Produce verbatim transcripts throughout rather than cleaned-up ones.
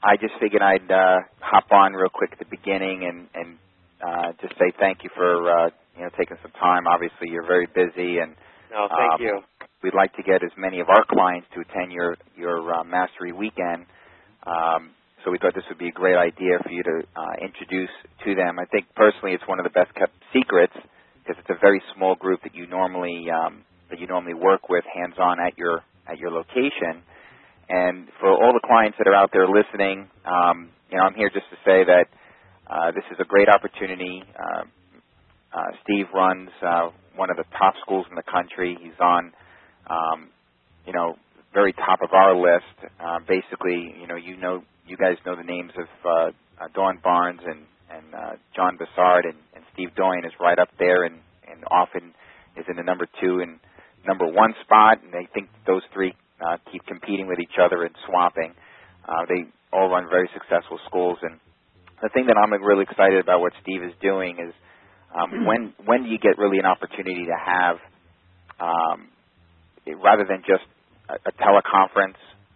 I just figured I'd uh, hop on real quick at the beginning and, and uh, just say thank you for uh, you know taking some time. Obviously, you're very busy, and no, thank um, you. We'd like to get as many of our clients to attend your your uh, Mastery Weekend. Um, so we thought this would be a great idea for you to uh, introduce to them. I think personally, it's one of the best kept secrets because it's a very small group that you normally um, that you normally work with hands on at your at your location. And for all the clients that are out there listening, um, you know, I'm here just to say that uh, this is a great opportunity. Uh, uh, Steve runs uh, one of the top schools in the country. He's on, um, you know, very top of our list. Uh, basically, you know, you know, you guys know the names of uh, uh, Dawn Barnes and and uh, John Bassard, and, and Steve Doyen is right up there, and, and often is in the number two and number one spot. And they think those three. Uh, keep competing with each other and swapping. Uh, they all run very successful schools, and the thing that I'm really excited about what Steve is doing is um, when when do you get really an opportunity to have, um, it, rather than just a, a teleconference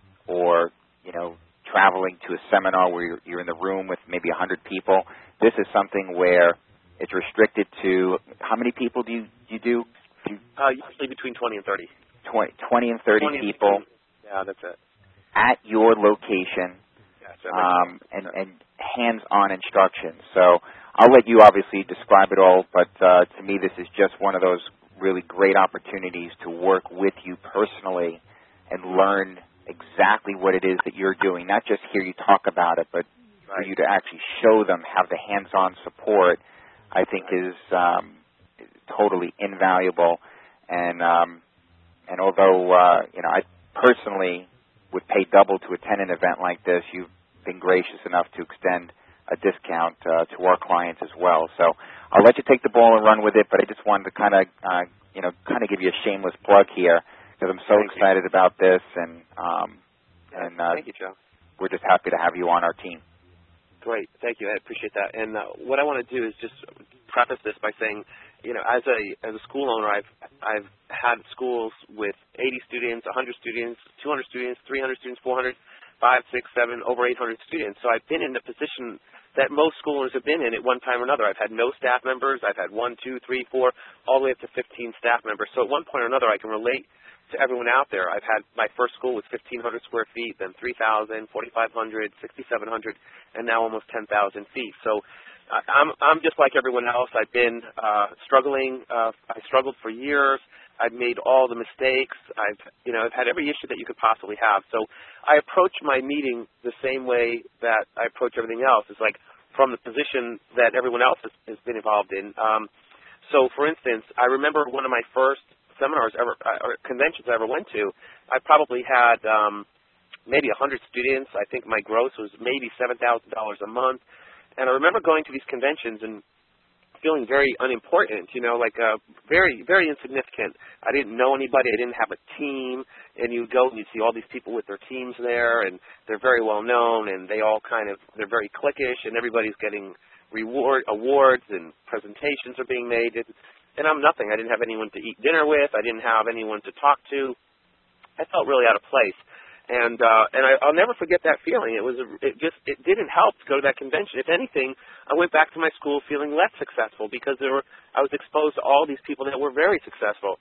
or you know traveling to a seminar where you're, you're in the room with maybe one hundred people. This is something where it's restricted to how many people do you you do? Uh, usually between twenty and thirty. twenty, twenty and thirty twenty people. And yeah, that's it. At your location, yes, um, and, and hands-on instruction. So I'll let you obviously describe it all, but uh, to me this is just one of those really great opportunities to work with you personally and learn exactly what it is that you're doing. Not just hear you talk about it, but right. for you to actually show them, have the hands-on support, I think right. is um, totally invaluable. And um, And although, uh, you know, I personally would pay double to attend an event like this, you've been gracious enough to extend a discount uh, to our clients as well. So I'll let you take the ball and run with it, but I just wanted to kind of, uh, you know, kind of give you a shameless plug here because I'm so Thank excited you. about this, and um, yeah, and uh, thank you, Joe. We're just happy to have you on our team. Great. Thank you. I appreciate that. And uh, what I want to do is just preface this by saying, you know, as a as a school owner, I've I've had schools with eighty students, one hundred students, two hundred students, three hundred students, four hundred, five, six, seven, over eight hundred students. So I've been in the position that most school owners have been in at one time or another. I've had no staff members. I've had one, two, three, four, all the way up to fifteen staff members. So at one point or another, I can relate to everyone out there. I've had my first school was fifteen hundred square feet, then three thousand, forty-five hundred, sixty-seven hundred, and now almost ten thousand feet. So uh, I'm I'm just like everyone else. I've been uh, struggling. Uh, I struggled for years. I've made all the mistakes. I've you know I've had every issue that you could possibly have. So I approach my meeting the same way that I approach everything else. It's like from the position that everyone else has, has been involved in. Um, so, for instance, I remember one of my first seminars ever or conventions I ever went to. I probably had um, maybe one hundred students. I think my gross was maybe seven thousand dollars a month. And I remember going to these conventions and feeling very unimportant, you know, like uh, very, very insignificant. I didn't know anybody. I didn't have a team. And you go and you see all these people with their teams there, and they're very well known, and they all kind of, they're very cliquish, and everybody's getting reward awards, and presentations are being made. And, and I'm nothing. I didn't have anyone to eat dinner with. I didn't have anyone to talk to. I felt really out of place. And uh, and I, I'll never forget that feeling. It was a, it just it didn't help to go to that convention. If anything, I went back to my school feeling less successful because there were I was exposed to all these people that were very successful.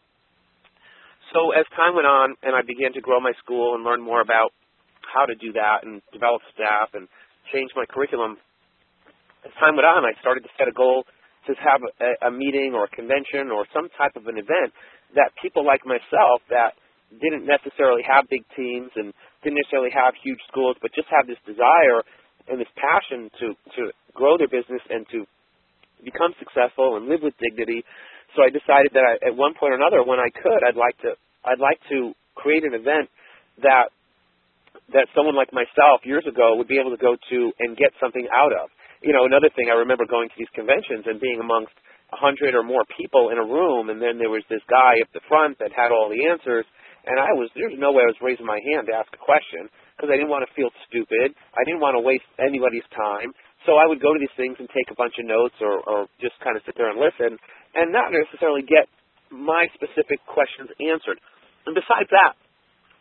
So as time went on, and I began to grow my school and learn more about how to do that and develop staff and change my curriculum, as time went on, I started to set a goal to have a, a meeting or a convention or some type of an event that people like myself that didn't necessarily have big teams and didn't necessarily have huge schools, but just have this desire and this passion to, to grow their business and to become successful and live with dignity. So I decided that I, at one point or another, when I could, I'd like to I'd like to create an event that that someone like myself years ago would be able to go to and get something out of. You know, another thing, I remember going to these conventions and being amongst a hundred or more people in a room, and then there was this guy up the front that had all the answers. And I was, there's no way I was raising my hand to ask a question because I didn't want to feel stupid. I didn't want to waste anybody's time. So I would go to these things and take a bunch of notes or, or just kind of sit there and listen and not necessarily get my specific questions answered. And besides that,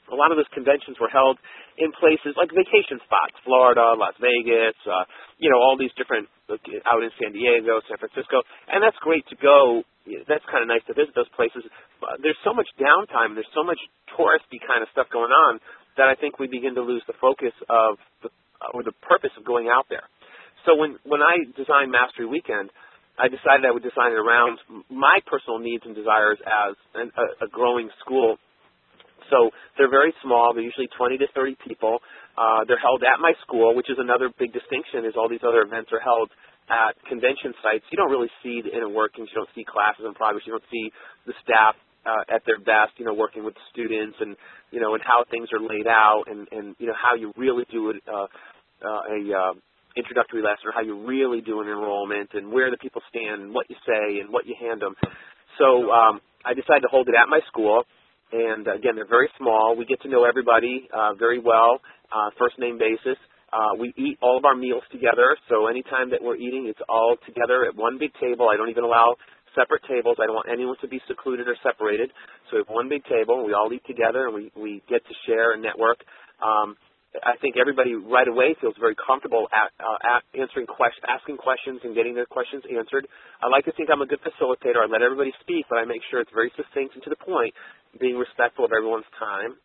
a lot of those conventions were held in places like vacation spots, Florida, Las Vegas, uh, you know, all these different, out in San Diego, San Francisco, and that's great to go. That's kind of nice to visit those places. But there's so much downtime, there's so much touristy kind of stuff going on that I think we begin to lose the focus of the, or the purpose of going out there. So when, when I designed Mastery Weekend, I decided I would design it around my personal needs and desires as an, a, a growing school. So they're very small. They're usually twenty to thirty people. Uh, they're held at my school, which is another big distinction, is all these other events are held at convention sites. You don't really see the inner workings. You don't see classes in progress. You don't see the staff uh, at their best, you know, working with students and, you know, and how things are laid out and, and you know, how you really do it, uh, uh, a uh, introductory lesson, or how you really do an enrollment, and where the people stand and what you say and what you hand them. So um, I decided to hold it at my school. And, again, they're very small. We get to know everybody uh, very well, uh, first-name basis. Uh, we eat all of our meals together, so anytime that we're eating, it's all together at one big table. I don't even allow separate tables. I don't want anyone to be secluded or separated. So we have one big table, and we all eat together, and we, we get to share and network. Um, I think everybody right away feels very comfortable at, uh, at answering questions, asking questions and getting their questions answered. I like to think I'm a good facilitator. I let everybody speak, but I make sure it's very succinct and to the point, being respectful of everyone's time.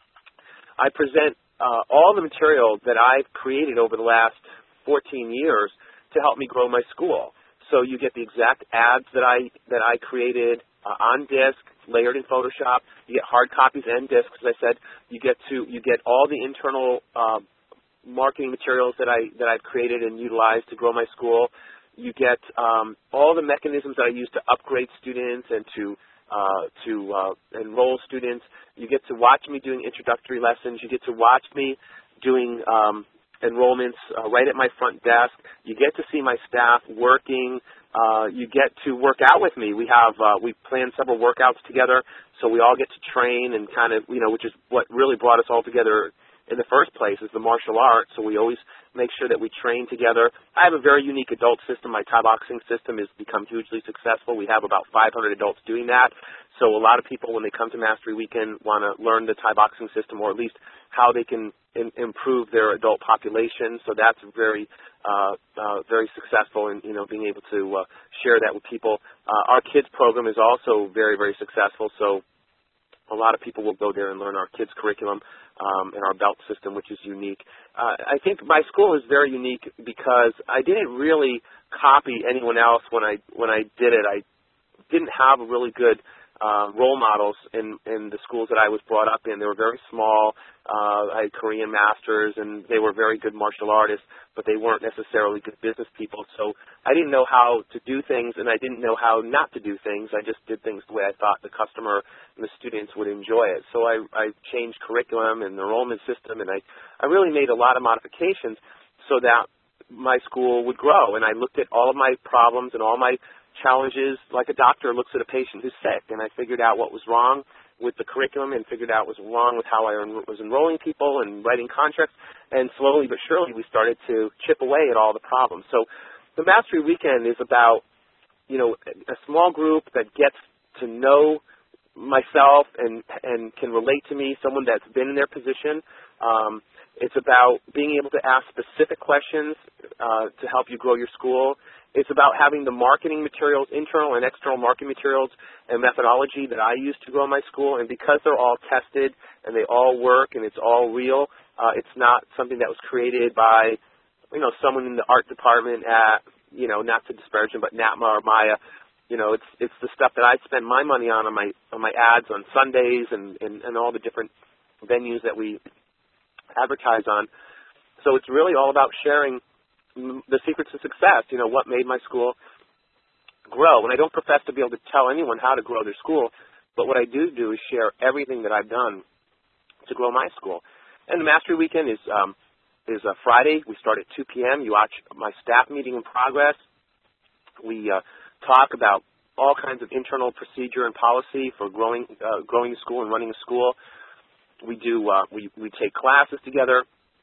I present uh, all the material that I've created over the last fourteen years to help me grow my school. So you get the exact ads that I that I created uh, on disk, layered in Photoshop. You get hard copies and discs, as I said. You get to you get all the internal uh, marketing materials that I that I've created and utilized to grow my school. You get um, all the mechanisms that I use to upgrade students and to uh, to uh, enroll students. You get to watch me doing introductory lessons. You get to watch me doing um, enrollments uh, right at my front desk. You get to see my staff working. Uh, you get to work out with me. We have uh, we plan several workouts together, so we all get to train and kind of, you know, which is what really brought us all together in the first place, is the martial arts. So we always make sure that we train together. I have a very unique adult system. My Thai boxing system has become hugely successful. We have about five hundred adults doing that. So a lot of people, when they come to Mastery Weekend, want to learn the Thai boxing system, or at least how they can in, improve their adult population. So that's very, uh, uh, very successful in, you know, being able to uh, share that with people. Uh, our kids program is also very, very successful. So a lot of people will go there and learn our kids curriculum um, and our belt system, which is unique. Uh, I think my school is very unique because I didn't really copy anyone else when I when I did it. I didn't have really good uh, role models in, in the schools that I was brought up in. They were very small. Uh, I had Korean masters, and they were very good martial artists, but they weren't necessarily good business people. So I didn't know how to do things, and I didn't know how not to do things. I just did things the way I thought the customer and the students would enjoy it. So I, I changed curriculum and the enrollment system, and I, I really made a lot of modifications so that my school would grow. And I looked at all of my problems and all my challenges like a doctor looks at a patient who's sick, and I figured out what was wrong with the curriculum and figured out what was wrong with how I was enrolling people and writing contracts, and slowly but surely we started to chip away at all the problems. So the Mastery Weekend is about, you know, a small group that gets to know myself and and can relate to me, someone that's been in their position. Um, it's about being able to ask specific questions uh, to help you grow your school. It's about having the marketing materials, internal and external marketing materials and methodology that I use to grow my school. And because they're all tested and they all work and it's all real, uh, it's not something that was created by, you know, someone in the art department at, you know, not to disparage them, but NATMA or Maya. You know, it's it's the stuff that I spend my money on on my on my ads on Sundays and, and, and all the different venues that we advertise on. So it's really all about sharing the secrets of success, you know, what made my school grow. And I don't profess to be able to tell anyone how to grow their school, but what I do do is share everything that I've done to grow my school. And the Mastery Weekend is um, is a Friday. We start at two p.m. You watch my staff meeting in progress. We uh, talk about all kinds of internal procedure and policy for growing uh, growing the school and running a school. We do uh, we we take classes together.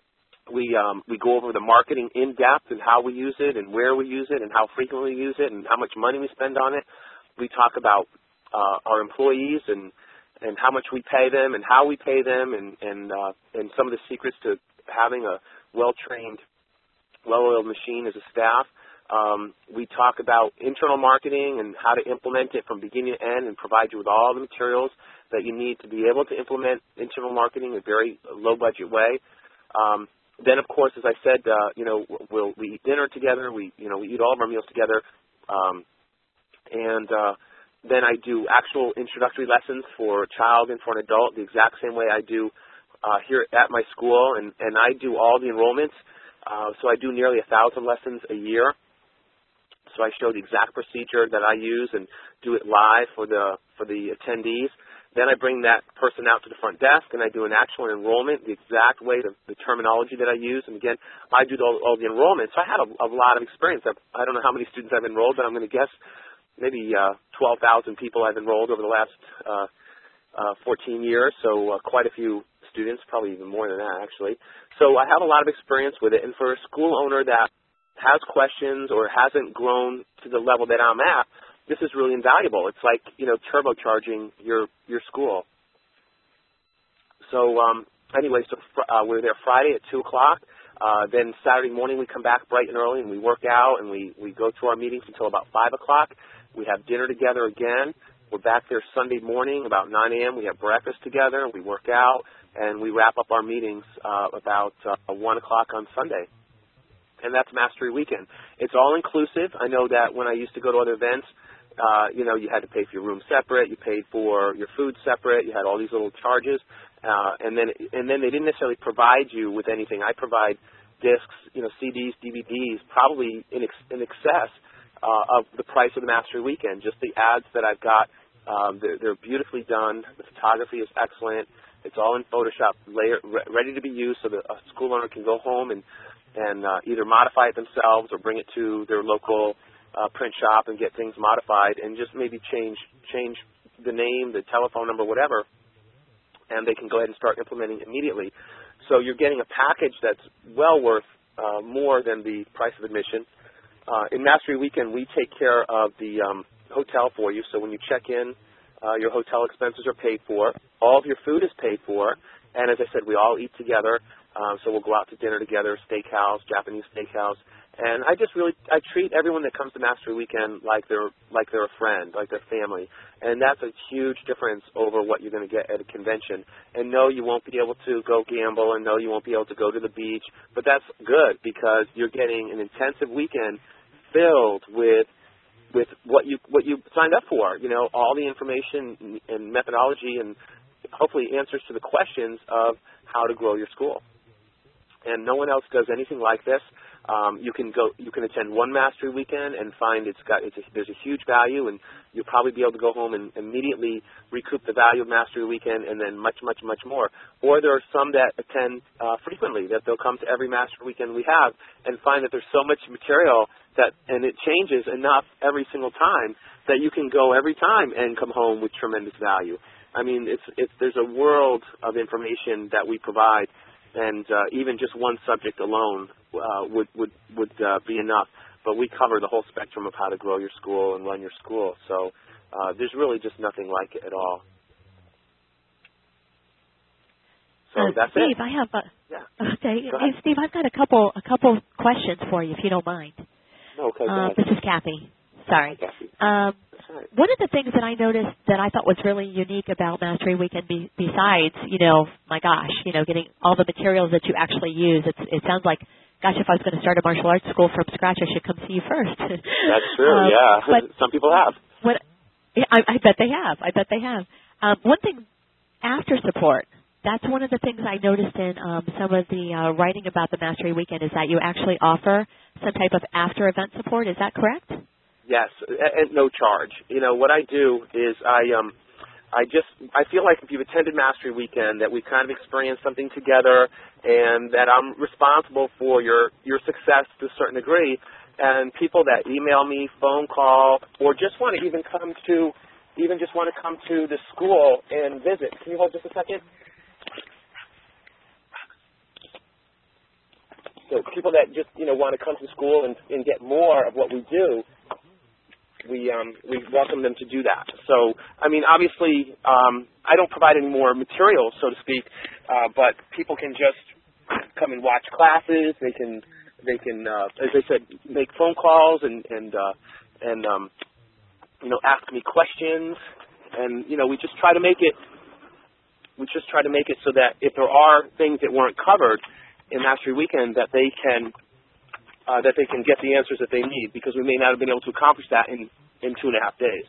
We um, we go over the marketing in depth and how we use it and where we use it and how frequently we use it and how much money we spend on it. We talk about uh, our employees and and how much we pay them and how we pay them and and uh, and some of the secrets to having a well-trained, well-oiled machine as a staff. Um, we talk about internal marketing and how to implement it from beginning to end and provide you with all the materials that you need to be able to implement internal marketing in a very low-budget way. Um, then, of course, as I said, uh, you know, we'll, we eat dinner together. We, you know, we eat all of our meals together. Um, and uh, then I do actual introductory lessons for a child and for an adult the exact same way I do uh, here at my school. And, and I do all the enrollments. Uh, so I do nearly a thousand lessons a year. So I show the exact procedure that I use and do it live for the for the attendees. Then I bring that person out to the front desk and I do an actual enrollment, the exact way, the, the terminology that I use. And again, I do all, all the enrollment. So I had a, a lot of experience. I've, I don't know how many students I've enrolled, but I'm going to guess maybe uh, twelve thousand people I've enrolled over the last uh, uh, fourteen years. So uh, quite a few students, probably even more than that actually. So I have a lot of experience with it. And for a school owner that has questions or hasn't grown to the level that I'm at, this is really invaluable. It's like, you know, turbocharging your, your school. So um, anyway, so uh, we're there Friday at two o'clock. Uh, then Saturday morning we come back bright and early and we work out and we, we go to our meetings until about five o'clock. We have dinner together again. We're back there Sunday morning about nine a.m. We have breakfast together. We work out and we wrap up our meetings uh, about uh, one o'clock on Sunday. And that's Mastery Weekend. It's all inclusive. I know that when I used to go to other events, uh, you know, you had to pay for your room separate, you paid for your food separate, you had all these little charges, uh, and then and then they didn't necessarily provide you with anything. I provide discs, you know, C Ds, D V Ds, probably in, ex- in excess uh, of the price of the Mastery Weekend. Just the ads that I've got, um, they're, they're beautifully done. The photography is excellent. It's all in Photoshop, layer, re- ready to be used so that a school owner can go home and and uh, either modify it themselves or bring it to their local uh, print shop and get things modified and just maybe change change the name, the telephone number, whatever, and they can go ahead and start implementing immediately. So you're getting a package that's well worth uh, more than the price of admission. Uh, in Mastery Weekend, we take care of the um, hotel for you. So when you check in, uh, your hotel expenses are paid for. All of your food is paid for. And as I said, we all eat together. Um, so we'll go out to dinner together, steakhouse, Japanese steakhouse, and I just really I treat everyone that comes to Mastery Weekend like they're like they're a friend, like they're family, and that's a huge difference over what you're going to get at a convention. And no, you won't be able to go gamble, and no, you won't be able to go to the beach, but that's good because you're getting an intensive weekend filled with with what you what you signed up for. You know, all the information and methodology, and hopefully answers to the questions of how to grow your school. And no one else does anything like this. Um, you can go, you can attend one Mastery Weekend and find it's got, it's a, there's a huge value, and you'll probably be able to go home and immediately recoup the value of Mastery Weekend, and then much, much, much more. Or there are some that attend uh, frequently, that they'll come to every Mastery Weekend we have and find that there's so much material that, and it changes enough every single time that you can go every time and come home with tremendous value. I mean, it's, it's there's a world of information that we provide. And uh, even just one subject alone uh, would would would uh, be enough. But we cover the whole spectrum of how to grow your school and run your school. So uh, there's really just nothing like it at all. So uh, that's Steve, it. I have a, yeah. Okay, hey, Steve, I've got a couple a couple questions for you, if you don't mind. No, okay. Uh, this is Kathy. Sorry. Hi, Kathy. Um, Right. One of the things that I noticed that I thought was really unique about Mastery Weekend, be, besides, you know, my gosh, you know, getting all the materials that you actually use, it's, it sounds like, gosh, if I was going to start a martial arts school from scratch, I should come see you first. That's true, um, yeah. But some people have. What, yeah, I, I bet they have. I bet they have. Um, one thing, after support, that's one of the things I noticed in um, some of the uh, writing about the Mastery Weekend is that you actually offer some type of after-event support. Is that correct? Yes, at no charge. You know, what I do is I um I just I feel like if you've attended Mastery Weekend that we've kind of experienced something together and that I'm responsible for your your success to a certain degree. And people that email me, phone call, or just want to even come to even just want to come to the school and visit. Can you hold just a second? So people that just, you know, want to come to school and, and get more of what we do, we um, we welcome them to do that. So, I mean, obviously, um, I don't provide any more material, so to speak, uh, but people can just come and watch classes. They can, they can, uh, as I said, make phone calls and and uh, and um, you know, ask me questions. And you know, we just try to make it. We just try to make it so that if there are things that weren't covered in Mastery Weekend, that they can. Uh, that they can get the answers that they need, because we may not have been able to accomplish that in, in two and a half days.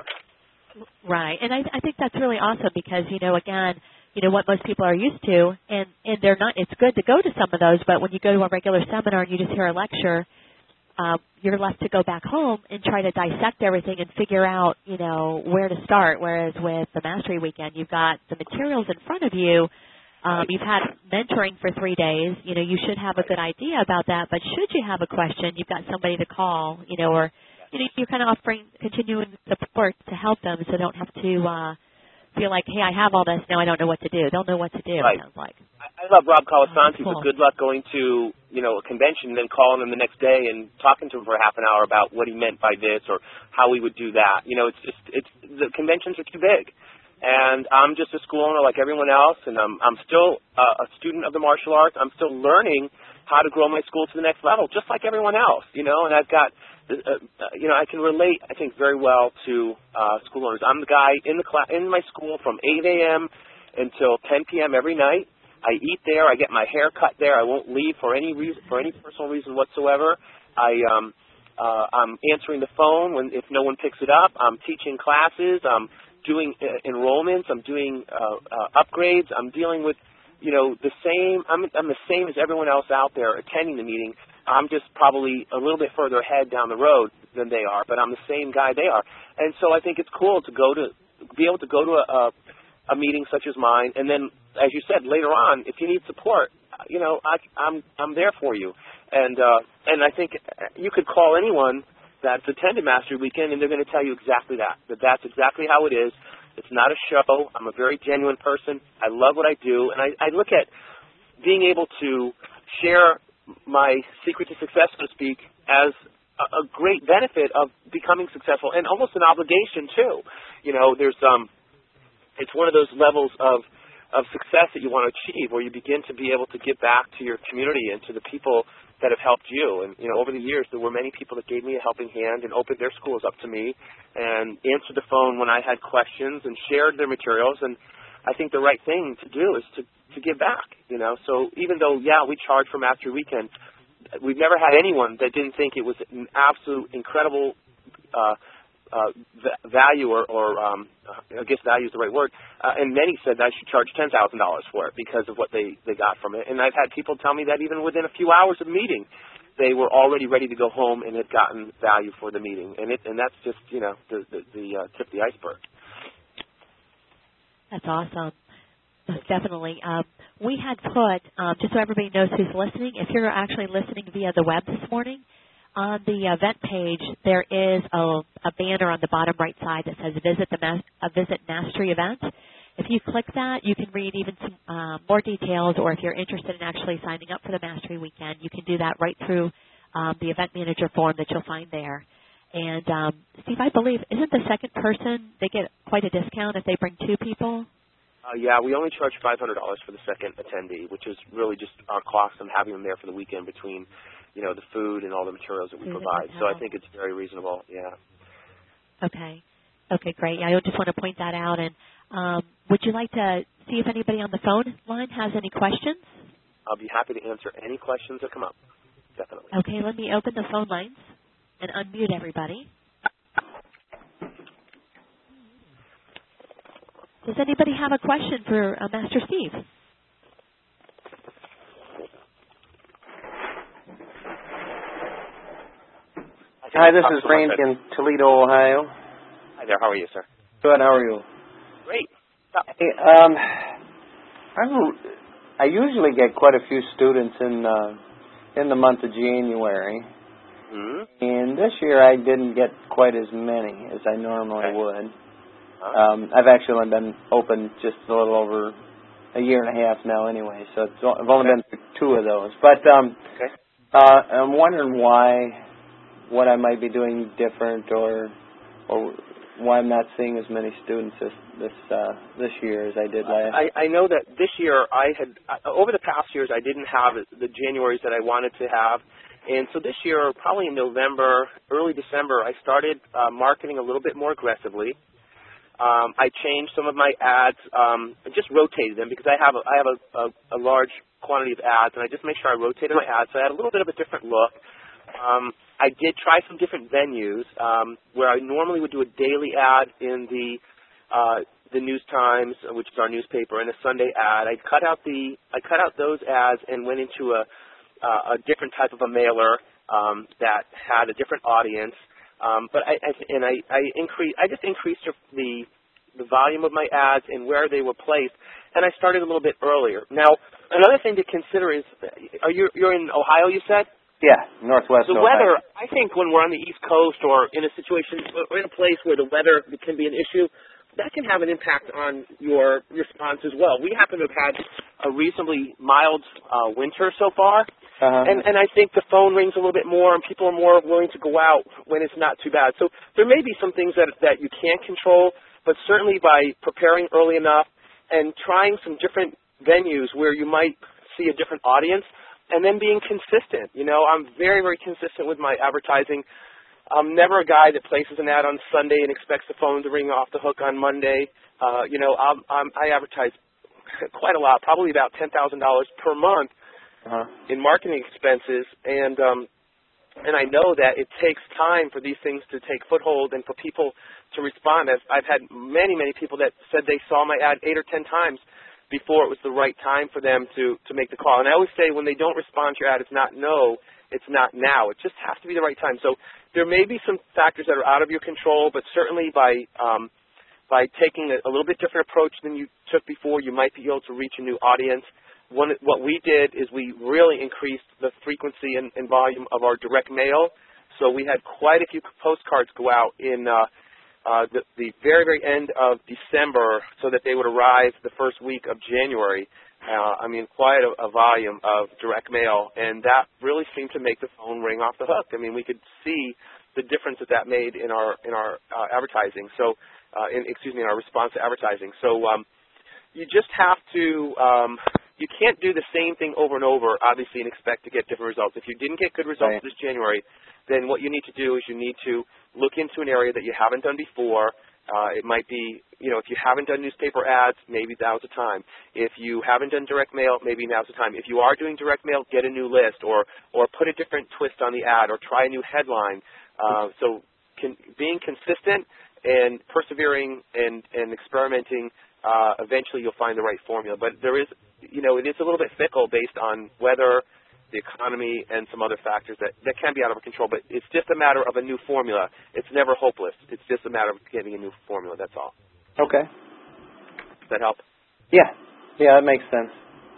Right, and I, I think that's really awesome because, you know, again, you know, what most people are used to, and, and they're not, it's good to go to some of those, but when you go to a regular seminar and you just hear a lecture, um, you're left to go back home and try to dissect everything and figure out, you know, where to start, whereas with the Mastery Weekend, you've got the materials in front of you. Um, you've had mentoring for three days. You know, you should have a good idea about that. But should you have a question, you've got somebody to call, you know, or, you know, you're kind of offering continuing support to help them so they don't have to uh, feel like, hey, I have all this, now I don't know what to do. They'll know what to do, right. It sounds like. I love Rob Colasanti, oh, cool. but good luck going to, you know, a convention and then calling him the next day and talking to him for half an hour about what he meant by this or how he would do that. You know, it's just, it's, the conventions are too big. And I'm just a school owner like everyone else, and I'm, I'm still uh, a student of the martial arts. I'm still learning how to grow my school to the next level, just like everyone else, you know. And I've got, uh, you know, I can relate, I think, very well to uh, school owners. I'm the guy in the class, in my school from eight a.m. until ten p.m. every night. I eat there. I get my hair cut there. I won't leave for any reason, for any personal reason whatsoever. I, um, uh, I'm answering the phone when if no one picks it up. I'm teaching classes. I'm doing uh, enrollments, I'm doing uh, uh, upgrades, I'm dealing with, you know, the same, I'm, I'm the same as everyone else out there attending the meeting. I'm just probably a little bit further ahead down the road than they are, but I'm the same guy they are. And so I think it's cool to go to, be able to go to a, a, a meeting such as mine, and then, as you said, later on, if you need support, you know, I, I'm, I'm there for you. And, uh, and I think you could call anyone that's attended Mastery Weekend, and they're going to tell you exactly that, that that's exactly how it is. It's not a show. I'm a very genuine person. I love what I do, and I, I look at being able to share my secret to success, so to speak, as a, a great benefit of becoming successful and almost an obligation, too. You know, there's um, it's one of those levels of, of success that you want to achieve where you begin to be able to give back to your community and to the people that have helped you. And, you know, over the years, there were many people that gave me a helping hand and opened their schools up to me and answered the phone when I had questions and shared their materials. And I think the right thing to do is to, to give back, you know. So even though, yeah, we charge for Mastery Weekend, we've never had anyone that didn't think it was an absolute incredible uh, uh, value or, or um, I guess value is the right word. Uh, and many said that I should charge ten thousand dollars for it because of what they, they got from it. And I've had people tell me that even within a few hours of meeting, they were already ready to go home and had gotten value for the meeting. And it, and that's just, you know, the, the, the uh, tip of the iceberg. That's awesome. Definitely. Um, we had put, um, just so everybody knows who's listening, if you're actually listening via the web this morning, on the event page, there is a, a banner on the bottom right side that says Visit the Mas- uh, Visit Mastery Event. If you click that, you can read even some uh, more details, or if you're interested in actually signing up for the Mastery Weekend, you can do that right through um, the event manager form that you'll find there. And, um, Steve, I believe, isn't the second person, they get quite a discount if they bring two people? Uh, yeah, we only charge five hundred dollars for the second attendee, which is really just our cost of having them there for the weekend between, you know, the food and all the materials that we food provide. So I think it's very reasonable, yeah. Okay. Okay, great. I just want to point that out. And um, would you like to see if anybody on the phone line has any questions? I'll be happy to answer any questions that come up, definitely. Okay, let me open the phone lines and unmute everybody. Does anybody have a question for uh, Master Steve? Hi, this is Randy in Toledo, Ohio. Hi there. How are you, sir? Good. How are you? Great. Hey, um, I'm, I usually get quite a few students in uh, in the month of January, mm-hmm. and this year I didn't get quite as many as I normally okay. would. Huh? Um, I've actually only been open just a little over a year and a half now, anyway. So it's, I've only okay. been through two of those. But um, okay. uh, I'm wondering why. What I might be doing different, or or why I'm not seeing as many students this this uh, this year as I did last. I, I know that this year I had uh, over the past years I didn't have the Januaries that I wanted to have, and so this year, probably in November, early December, I started uh, marketing a little bit more aggressively. Um, I changed some of my ads, um, and just rotated them because I have a, I have a, a, a large quantity of ads, and I just make sure I rotated my ads so I had a little bit of a different look. Um, I did try some different venues um, where I normally would do a daily ad in the uh, the News Times, which is our newspaper, and a Sunday ad. I cut out the I cut out those ads and went into a uh, a different type of a mailer um, that had a different audience. Um, but I, I and I, I increase I just increased the the volume of my ads and where they were placed, and I started a little bit earlier. Now, another thing to consider is, are you you're in Ohio? You said. Yeah, Northwest The Ohio. weather, I think when we're on the East Coast or in a situation, or in a place where the weather can be an issue, that can have an impact on your response as well. We happen to have had a reasonably mild uh, winter so far, uh-huh. and, and I think the phone rings a little bit more and people are more willing to go out when it's not too bad. So there may be some things that, that you can't control, but certainly by preparing early enough and trying some different venues where you might see a different audience, and then being consistent. You know, I'm very, very consistent with my advertising. I'm never a guy that places an ad on Sunday and expects the phone to ring off the hook on Monday. Uh, you know, I'm, I'm, I advertise quite a lot, probably about ten thousand dollars per month uh-huh. in marketing expenses, and um, and I know that it takes time for these things to take foothold and for people to respond. I've, I've had many, many people that said they saw my ad eight or ten times before it was the right time for them to, to make the call. And I always say when they don't respond to your ad, it's not no, it's not now. It just has to be the right time. So there may be some factors that are out of your control, but certainly by um, by taking a, a little bit different approach than you took before, you might be able to reach a new audience. One, what we did is we really increased the frequency and, and volume of our direct mail. So we had quite a few postcards go out in uh, Uh, the, the very, very end of December so that they would arrive the first week of January. Uh, I mean, quite a, a volume of direct mail, and that really seemed to make the phone ring off the hook. I mean, we could see the difference that that made in our in our uh, advertising. So, uh, in, excuse me, in our response to advertising. So, um, you just have to. Um, you can't do the same thing over and over, obviously, and expect to get different results. If you didn't get good results right. this January, then what you need to do is you need to look into an area that you haven't done before. Uh, it might be, you know, if you haven't done newspaper ads, maybe now's the time. If you haven't done direct mail, maybe now's the time. If you are doing direct mail, get a new list or, or put a different twist on the ad or try a new headline. Uh, so can, being consistent and persevering and, and experimenting, uh, eventually you'll find the right formula. But there is, you know, it is a little bit fickle based on weather, the economy, and some other factors that, that can be out of our control. But it's just a matter of a new formula. It's never hopeless. It's just a matter of getting a new formula. That's all. Okay. Does that help? Yeah. Yeah, that makes sense.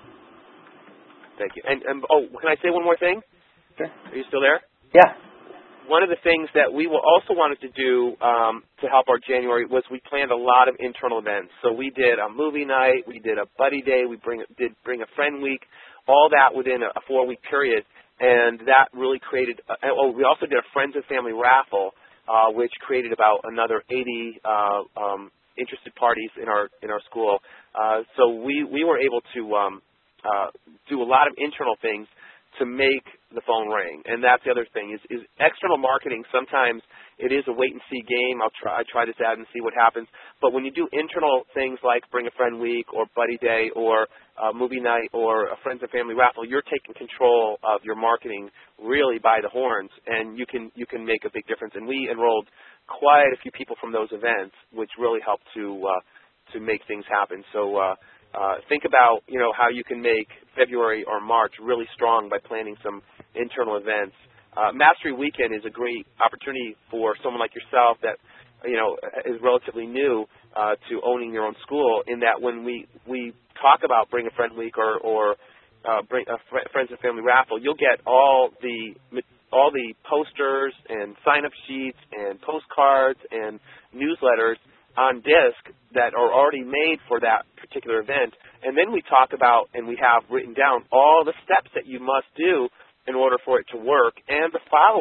Thank you. And, and oh, can I say one more thing? Sure. Are you still there? Yeah. One of the things that we also wanted to do um, to help our January was we planned a lot of internal events. So we did a movie night. We did a buddy day. We bring, did bring a friend week. All that within a four-week period, and that really created uh, – oh, we also did a friends and family raffle, uh, which created about another eighty uh, um, interested parties in our in our school. Uh, so we, we were able to um, uh, do a lot of internal things to make the phone ring, and that's the other thing is, is external marketing. Sometimes it is a wait-and-see game. I'll try, I try this ad and see what happens. But when you do internal things like Bring a Friend Week or Buddy Day or uh, movie night or a friends and family raffle, you're taking control of your marketing really by the horns, and you can you can make a big difference. And we enrolled quite a few people from those events, which really helped to uh, to make things happen. So uh, uh, think about you know how you can make February or March really strong by planning some internal events. Uh, Mastery Weekend is a great opportunity for someone like yourself that you know is relatively new uh, to owning your own school. In that, when we we talk about Bring a Friend Week or or uh, bring a fr- Friends and Family Raffle, you'll get all the all the posters and sign-up sheets and postcards and newsletters on disc that are already made for that particular event. And then we talk about and we have written down all the steps that you must do in order for it to work and the follow-up.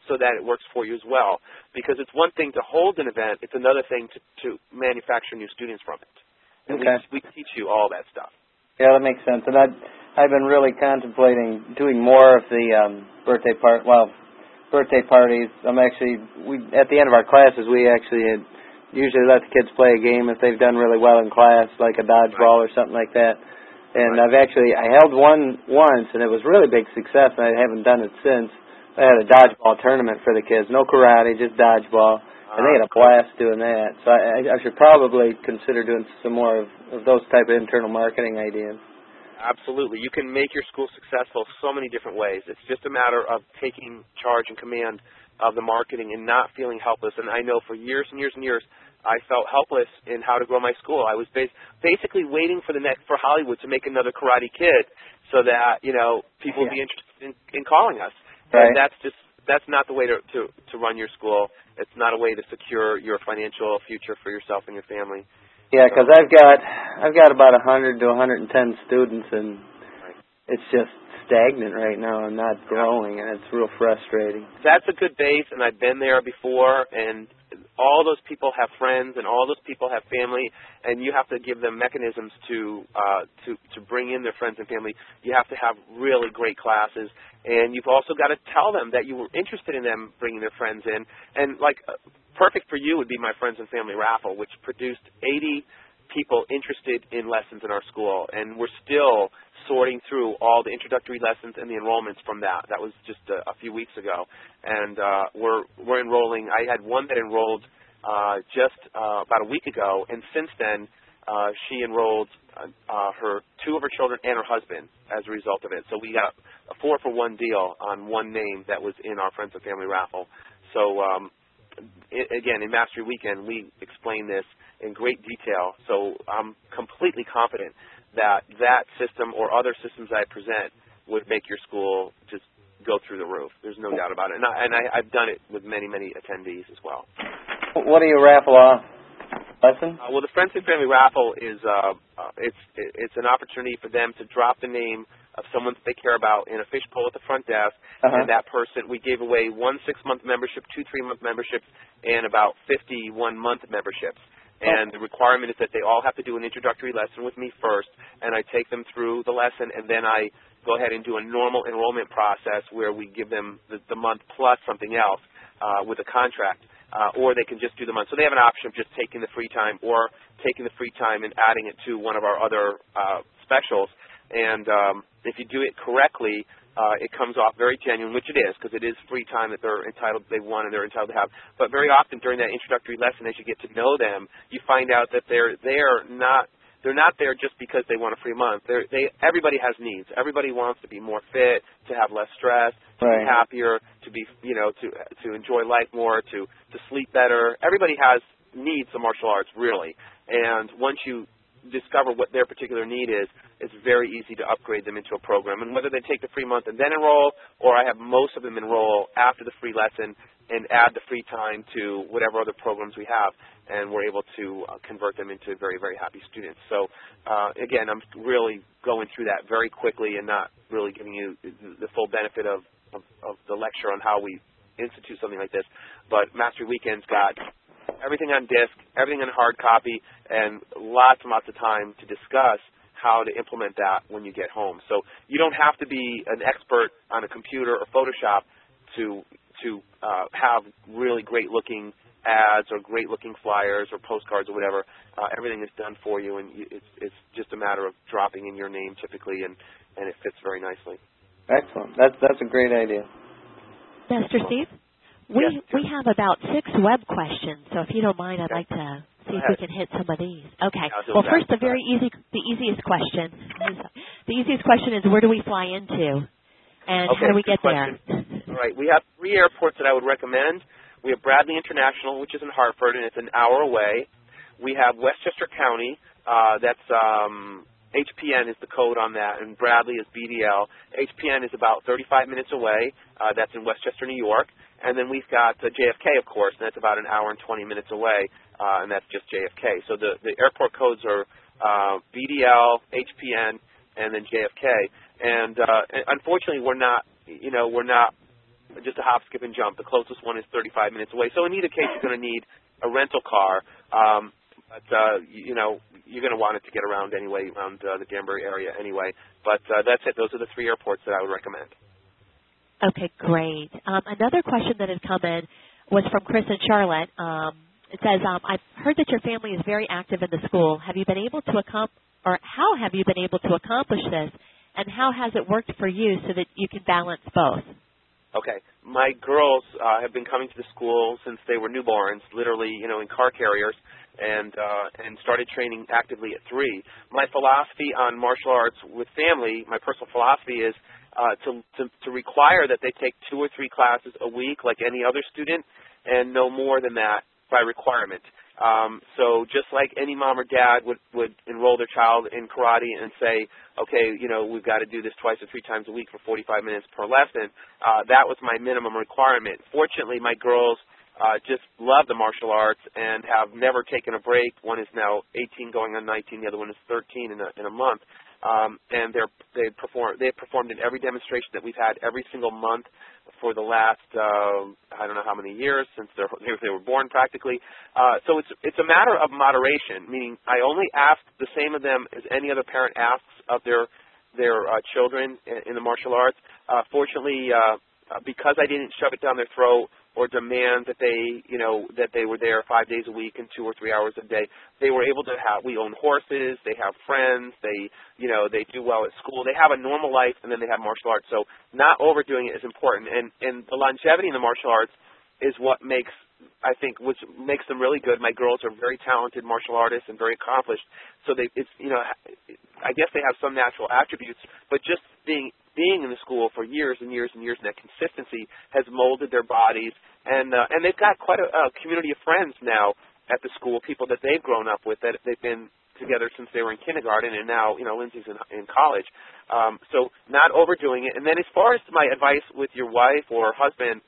so that it works for you as well. Because it's one thing to hold an event, it's another thing to, to manufacture new students from it. And okay. we, we teach you all that stuff. Yeah, that makes sense. And I've, I've been really contemplating doing more of the um, birthday part. Well, birthday parties. I'm actually, we at the end of our classes, we actually had usually let the kids play a game if they've done really well in class, like a dodgeball right. or something like that. And right. I've actually, I held one once, and it was really big success, and I haven't done it since. I had a dodgeball tournament for the kids. No karate, just dodgeball. And they had a blast doing that. So I, I should probably consider doing some more of, of those type of internal marketing ideas. Absolutely. You can make your school successful so many different ways. It's just a matter of taking charge and command of the marketing and not feeling helpless. And I know for years and years and years, I felt helpless in how to grow my school. I was bas- basically waiting for the next for Hollywood to make another Karate Kid so that, you know, people would be interested in, in calling us. Right. And that's just that's not the way to, to, to run your school. It's not a way to secure your financial future for yourself and your family. Yeah, because I've got I've got about one hundred to one hundred ten students, and right. it's just stagnant right now. I'm not growing, and it's real frustrating. That's a good base, and I've been there before, and all those people have friends, and all those people have family, and you have to give them mechanisms to uh, to to bring in their friends and family. You have to have really great classes, and you've also got to tell them that you were interested in them bringing their friends in. And like uh, perfect for you would be my Friends and Family Raffle, which produced eighty people interested in lessons in our school, and we're still sorting through all the introductory lessons and the enrollments from that. That was just a, a few weeks ago, and uh, we're we're enrolling. I had one that enrolled uh, just uh, about a week ago, and since then uh, she enrolled uh, uh, her two of her children and her husband as a result of it. So we got a four for one deal on one name that was in our Friends and Family Raffle. So um, it, again, in Mastery Weekend, we explain this in great detail. So I'm completely confident that that system or other systems I present would make your school just go through the roof. There's no doubt about it. And, I, and I, I've done it with many, many attendees as well. What do you raffle off? Lesson? Uh, well, the Friends and Family Raffle is uh, uh, it's it's an opportunity for them to drop the name of someone that they care about in a fishbowl at the front desk, uh-huh. and that person, we gave away one six-month membership, two three-month memberships, and about fifty one-month memberships. And the requirement is that they all have to do an introductory lesson with me first, and I take them through the lesson, and then I go ahead and do a normal enrollment process where we give them the, the month plus something else uh, with a contract, uh, or they can just do the month. So they have an option of just taking the free time or taking the free time and adding it to one of our other uh, specials. And um, if you do it correctly, Uh, it comes off very genuine, which it is, because it is free time that they're entitled, they want and they're entitled to have. But very often during that introductory lesson, as you get to know them, you find out that they're they're not they're not there just because they want a free month. They're, they everybody has needs. Everybody wants to be more fit, to have less stress, to right. be happier, to be you know to to enjoy life more, to to sleep better. Everybody has needs of martial arts, really. And once you discover what their particular need is, it's very easy to upgrade them into a program. And whether they take the free month and then enroll, or I have most of them enroll after the free lesson and add the free time to whatever other programs we have, and we're able to uh, convert them into very, very happy students. So, uh, again, I'm really going through that very quickly and not really giving you the full benefit of, of, of the lecture on how we institute something like this. But Mastery Weekend's got everything on disc, everything in hard copy, and lots and lots of time to discuss how to implement that when you get home. So you don't have to be an expert on a computer or Photoshop to to uh, have really great-looking ads or great-looking flyers or postcards or whatever. Uh, everything is done for you, and you, it's, it's just a matter of dropping in your name typically, and, and it fits very nicely. Excellent. That's, that's a great idea. Mister Steve? We yes, we have about six web questions, so if you don't mind, I'd okay. like to see if we can hit some of these. Okay. Yeah, well, that. first, the very easy, the easiest question. The easiest question is, where do we fly into, and okay, how do we get question. there? All right. We have three airports that I would recommend. We have Bradley International, which is in Hartford, and it's an hour away. We have Westchester County. Uh, that's um, H P N is the code on that, and Bradley is B D L. H P N is about thirty-five minutes away. Uh, that's in Westchester, New York. And then we've got uh, J F K, of course, and that's about an hour and twenty minutes away, uh, and that's just J F K. So the, the airport codes are uh, B D L, H P N, and then J F K. And uh, unfortunately, we're not, you know, we're not just a hop, skip, and jump. The closest one is thirty-five minutes away. So in either case, you're going to need a rental car. Um, but, uh, you, you know, you're going to want it to get around anyway, around uh, the Danbury area anyway. But uh, that's it. Those are the three airports that I would recommend. Okay, great. Um, another question that had come in was from Chris and Charlotte. Um, it says, um, I've heard that your family is very active in the school. Have you been able to accomplish, or how have you been able to accomplish this, and how has it worked for you so that you can balance both? Okay. My girls uh, have been coming to the school since they were newborns, literally, you know, in car carriers, and uh, and started training actively at three. My philosophy on martial arts with family, my personal philosophy is uh, to, to to require that they take two or three classes a week, like any other student, and no more than that by requirement. Um, so just like any mom or dad would, would enroll their child in karate and say, okay, you know, we've got to do this twice or three times a week for forty-five minutes per lesson, uh, that was my minimum requirement. Fortunately, my girls uh, just love the martial arts and have never taken a break. One is now eighteen going on nineteen. The other one is thirteen in a, in a month. Um, and they're, they perform, they've performed in every demonstration that we've had every single month for the last, uh, I don't know how many years, since they're, they were born practically. Uh, so it's, it's a matter of moderation, meaning I only ask the same of them as any other parent asks of their, their uh, children in, in the martial arts. Uh, fortunately, uh, because I didn't shove it down their throat or demand that they, you know, that they were there five days a week and two or three hours a day, they were able to have, we own horses, they have friends, they, you know, they do well at school. They have a normal life, and then they have martial arts. So not overdoing it is important. And, and the longevity in the martial arts is what makes, I think, which makes them really good. My girls are very talented martial artists and very accomplished. So they, it's, you know, I guess they have some natural attributes, but just being being in the school for years and years and years, and that consistency has molded their bodies. And uh, and they've got quite a, a community of friends now at the school, people that they've grown up with, that they've been together since they were in kindergarten, and now, you know, Lindsay's in, in college. Um, so not overdoing it. And then as far as my advice with your wife or husband,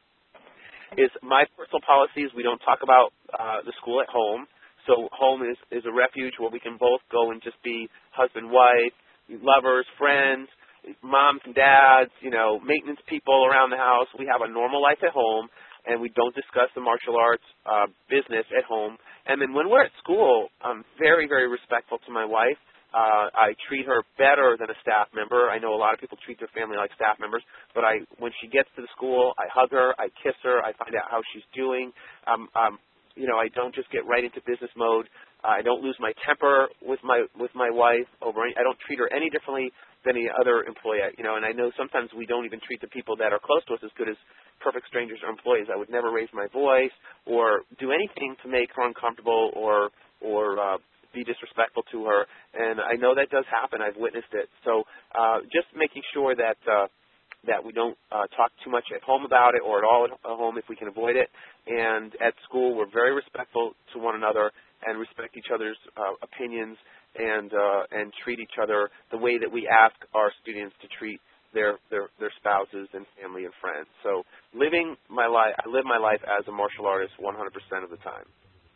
is my personal policy is we don't talk about uh, the school at home. So home is, is a refuge where we can both go and just be husband, wife, lovers, friends, moms and dads, you know, maintenance people around the house. We have a normal life at home, and we don't discuss the martial arts uh, business at home. And then when we're at school, I'm very, very respectful to my wife. Uh, I treat her better than a staff member. I know a lot of people treat their family like staff members, but I, when she gets to the school, I hug her, I kiss her, I find out how she's doing. Um, um, you know, I don't just get right into business mode. Uh, I don't lose my temper with my with my wife over. Any, I don't treat her any differently than any other employee. You know, and I know sometimes we don't even treat the people that are close to us as good as perfect strangers or employees. I would never raise my voice or do anything to make her uncomfortable or or uh, be disrespectful to her. And I know that does happen. I've witnessed it. So uh, just making sure that uh, that we don't uh, talk too much at home about it or at all at home if we can avoid it. And at school, we're very respectful to one another and respect each other's uh, opinions and uh, and treat each other the way that we ask our students to treat their, their their spouses and family and friends. So living my life, I live my life as a martial artist one hundred percent of the time.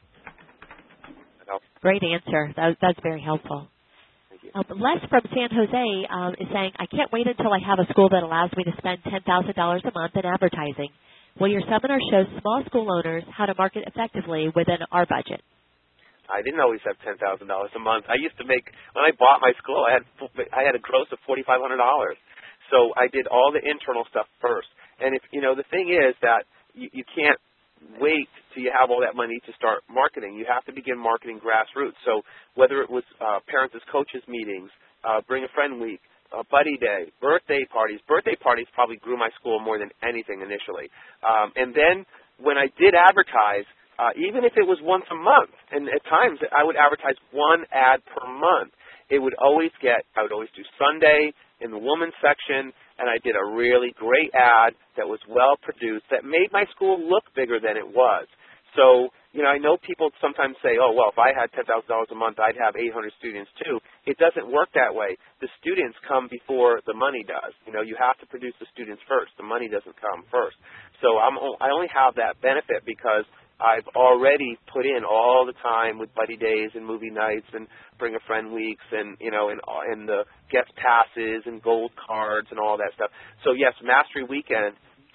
Great answer. That, that's very helpful. Um, Les from San Jose um, is saying, I can't wait until I have a school that allows me to spend ten thousand dollars a month in advertising. Will your seminar show small school owners how to market effectively within our budget? I didn't always have ten thousand dollars a month. I used to make, when I bought my school, I had I had a gross of forty-five hundred dollars. So I did all the internal stuff first. And if you know, the thing is that you, you can't wait till you have all that money to start marketing. You have to begin marketing grassroots. So whether it was uh, parents as coaches meetings, uh, bring a friend week, uh, buddy day, birthday parties. Birthday parties probably grew my school more than anything initially. Um, and then when I did advertise, uh, even if it was once a month, and at times I would advertise one ad per month, it would always get, I would always do Sunday in the women's section, and I did a really great ad that was well produced that made my school look bigger than it was. So, you know, I know people sometimes say, oh, well, if I had ten thousand dollars a month, I'd have eight hundred students too. It doesn't work that way. The students come before the money does. You know, you have to produce the students first. The money doesn't come first. So I'm, I only have that benefit because I've already put in all the time with buddy days and movie nights and bring a friend weeks and, you know, and, and the guest passes and gold cards and all that stuff. So, yes, Mastery Weekend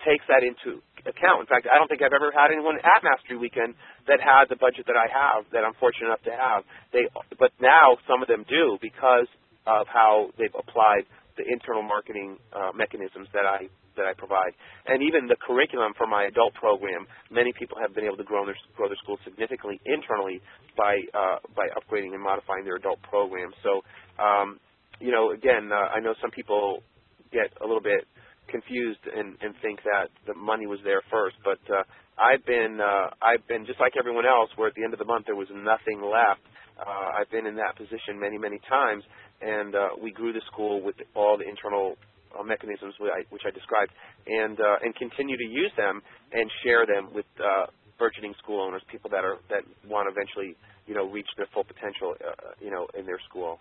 takes that into account. In fact, I don't think I've ever had anyone at Mastery Weekend that had the budget that I have, that I'm fortunate enough to have. They, but now some of them do because of how they've applied the internal marketing uh, mechanisms that I that I provide. And even the curriculum for my adult program, many people have been able to grow their, grow their schools significantly internally by uh, by upgrading and modifying their adult program. So, um, you know, again, uh, I know some people get a little bit confused and, and think that the money was there first, but uh, I've been uh, I've been just like everyone else, where at the end of the month there was nothing left. Uh, I've been in that position many, many times, and uh, we grew the school with all the internal Uh, mechanisms which I, which I described, and uh, and continue to use them and share them with uh, burgeoning school owners, people that are that want to eventually, you know, reach their full potential, uh, you know, in their school.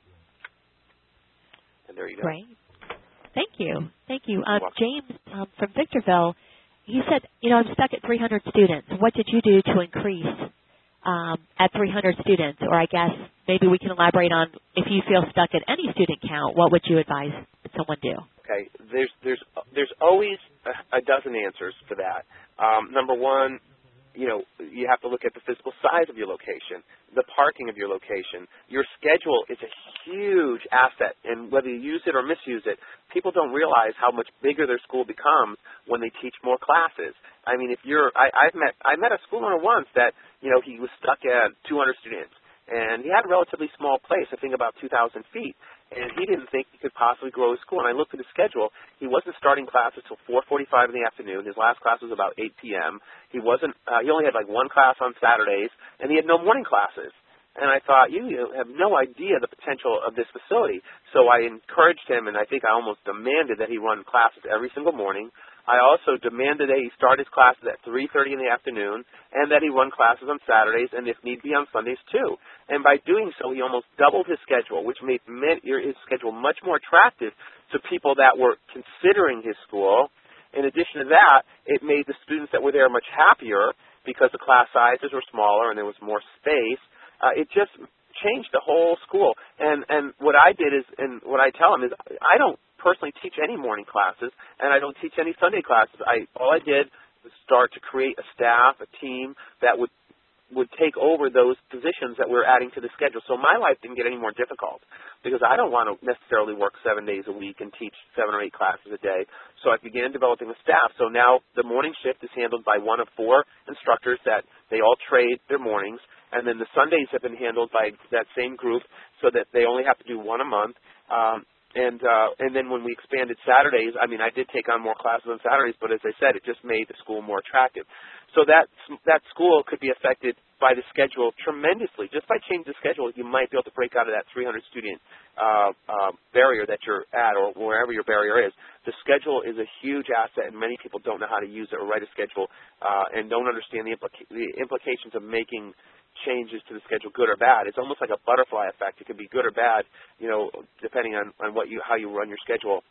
And there you go. Great. Thank you. Thank you. Um, James um, from Victorville, he said, you know, I'm stuck at three hundred students. What did you do to increase um, at three hundred students? Or I guess maybe we can elaborate on, if you feel stuck at any student count, what would you advise someone do? Okay, there's there's there's always a, a dozen answers for that. Um, number one, you know, you have to look at the physical size of your location, the parking of your location. Your schedule is a huge asset, and whether you use it or misuse it, people don't realize how much bigger their school becomes when they teach more classes. I mean, if you're, I, I've met I met a school owner once that, you know, he was stuck at two hundred students, and he had a relatively small place, I think about two thousand feet. And he didn't think he could possibly grow his school. And I looked at his schedule. He wasn't starting classes till four forty-five in the afternoon. His last class was about eight p.m. He wasn't. Uh, he only had like one class on Saturdays, and he had no morning classes. And I thought, you, you have no idea the potential of this facility. So I encouraged him, and I think I almost demanded that he run classes every single morning. I also demanded that he start his classes at three thirty in the afternoon, and that he run classes on Saturdays, and if need be on Sundays too. And by doing so, he almost doubled his schedule, which made his schedule much more attractive to people that were considering his school. In addition to that, it made the students that were there much happier because the class sizes were smaller and there was more space. Uh, it just changed the whole school. And and what I did is, and what I tell them is, I don't personally teach any morning classes, and I don't teach any Sunday classes. I all I did was start to create a staff, a team that would would take over those positions that we're adding to the schedule. So my life didn't get any more difficult because I don't want to necessarily work seven days a week and teach seven or eight classes a day. So I began developing a staff. So now the morning shift is handled by one of four instructors that they all trade their mornings. And then the Sundays have been handled by that same group so that they only have to do one a month. Um, and uh, and then when we expanded Saturdays, I mean, I did take on more classes on Saturdays, but as I said, it just made the school more attractive. So that that school could be affected by the schedule tremendously. Just by changing the schedule, you might be able to break out of that three hundred student uh, uh, barrier that you're at, or wherever your barrier is. The schedule is a huge asset, and many people don't know how to use it or write a schedule, uh, and don't understand the, implica- the implications of making changes to the schedule, good or bad. It's almost like a butterfly effect. It can be good or bad, you know, depending on, on what you how you run your schedule.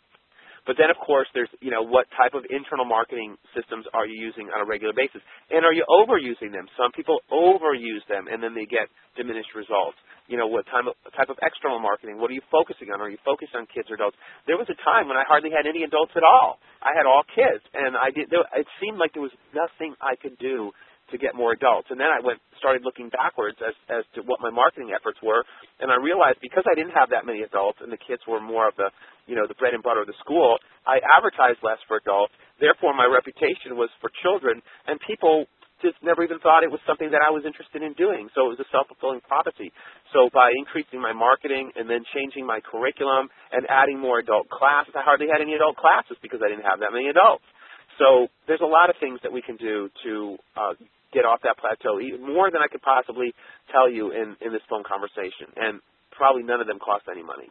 But then, of course, there's, you know, what type of internal marketing systems are you using on a regular basis? And are you overusing them? Some people overuse them, and then they get diminished results. You know, what type of, type of external marketing? What are you focusing on? Are you focused on kids or adults? There was a time when I hardly had any adults at all. I had all kids, and I did. There, it seemed like there was nothing I could do to get more adults. And then I went started looking backwards as, as to what my marketing efforts were, and I realized because I didn't have that many adults and the kids were more of the, you know, the bread and butter of the school, I advertised less for adults. Therefore, my reputation was for children, and people just never even thought it was something that I was interested in doing. So it was a self-fulfilling prophecy. So by increasing my marketing and then changing my curriculum and adding more adult classes, I hardly had any adult classes because I didn't have that many adults. So there's a lot of things that we can do to uh, get off that plateau, even more than I could possibly tell you in, in this phone conversation. And probably none of them cost any money.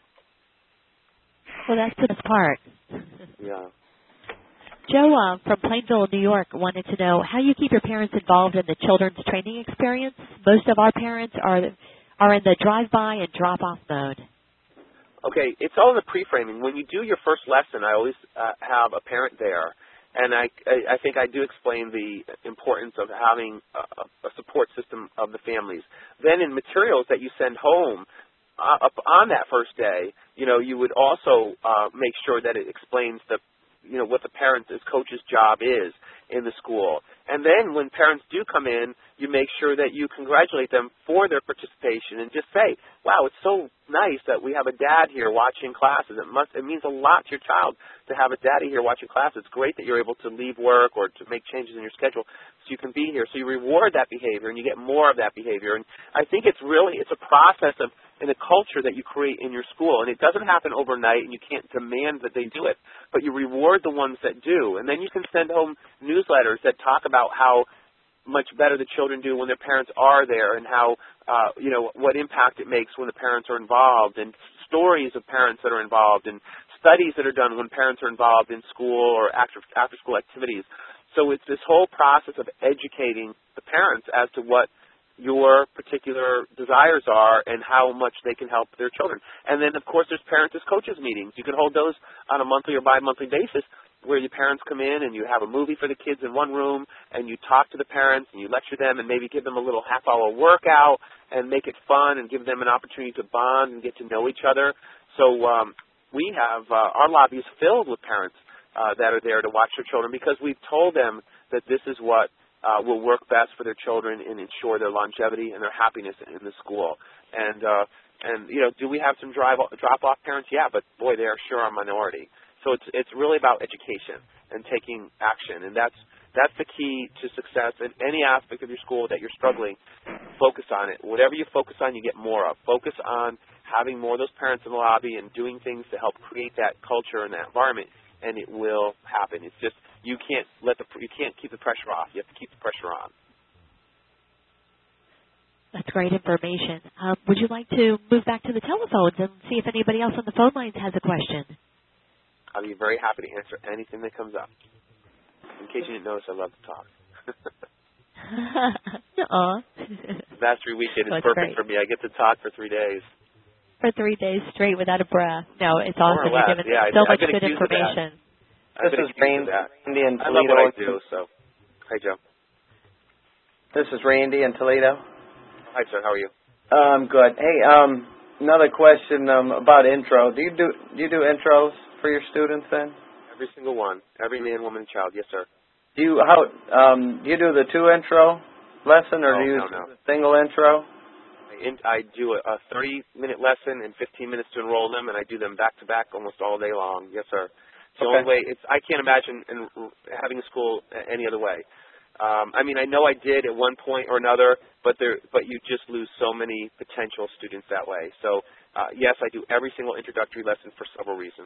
Well, that's the best part. Yeah. Joe uh, from Plainville, New York, wanted to know how you keep your parents involved in the children's training experience. Most of our parents are are in the drive-by and drop-off mode. Okay, it's all in the pre-framing. When you do your first lesson, I always uh, have a parent there. And I, I think I do explain the importance of having a, a support system of the families. Then in materials that you send home uh, up on that first day, you know, you would also uh, make sure that it explains the you know, what the parents as coach's job is in the school. And then when parents do come in, you make sure that you congratulate them for their participation and just say, wow, it's so nice that we have a dad here watching classes. It must, it means a lot to your child to have a daddy here watching classes. It's great that you're able to leave work or to make changes in your schedule so you can be here. So you reward that behavior and you get more of that behavior. And I think it's really, it's a process of, in a culture that you create in your school. And it doesn't happen overnight and you can't demand that they do it, but you reward the ones that do. And then you can send home newsletters that talk about how much better the children do when their parents are there and how, uh, you know, what impact it makes when the parents are involved, and stories of parents that are involved, and studies that are done when parents are involved in school or after, after school activities. So it's this whole process of educating the parents as to what your particular desires are and how much they can help their children. And then, of course, there's parents as coaches meetings. You can hold those on a monthly or bi-monthly basis where your parents come in and you have a movie for the kids in one room and you talk to the parents and you lecture them and maybe give them a little half-hour workout and make it fun and give them an opportunity to bond and get to know each other. So um, we have uh, our lobby is filled with parents uh, that are there to watch their children because we've told them that this is what Uh, will work best for their children and ensure their longevity and their happiness in the school. And, uh, and you know, do we have some drive, drop-off parents? Yeah, but, boy, they are sure a minority. So it's it's really about education and taking action, and that's that's the key to success in any aspect of your school that you're struggling. Focus on it. Whatever you focus on, you get more of. Focus on having more of those parents in the lobby and doing things to help create that culture and that environment, and it will happen. It's just you can't let the you can't keep the pressure off. You have to keep the pressure on. That's great information. Um, would you like to move back to the telephones and see if anybody else on the phone lines has a question? I'll be very happy to answer anything that comes up. In case you didn't notice, I love to talk. Aw. Mastery Weekend is That's perfect great. for me. I get to talk for three days. For three days straight without a breath. No, it's awesome. More or You're less. giving Yeah, so I've much been good accused of that. information. I've This been is accused of that. Randy in I love Toledo. what I do, so. Hi, Joe. This is Randy in Toledo. Hi, sir. How are you? Um, good. Hey, um, another question um, about intro. Do you do do you do intros for your students then? Every single one. Every man, woman, and child. Yes, sir. Do you how um do you do the two intro lesson or No, do you no, do no. the single intro? I, in, I do a thirty-minute lesson and fifteen minutes to enroll them, and I do them back-to-back almost all day long. Yes, sir. It's the Okay. only way. It's I can't imagine in, having a school any other way. Um, I mean, I know I did at one point or another, but there, but you just lose so many potential students that way. So, uh, yes, I do every single introductory lesson for several reasons.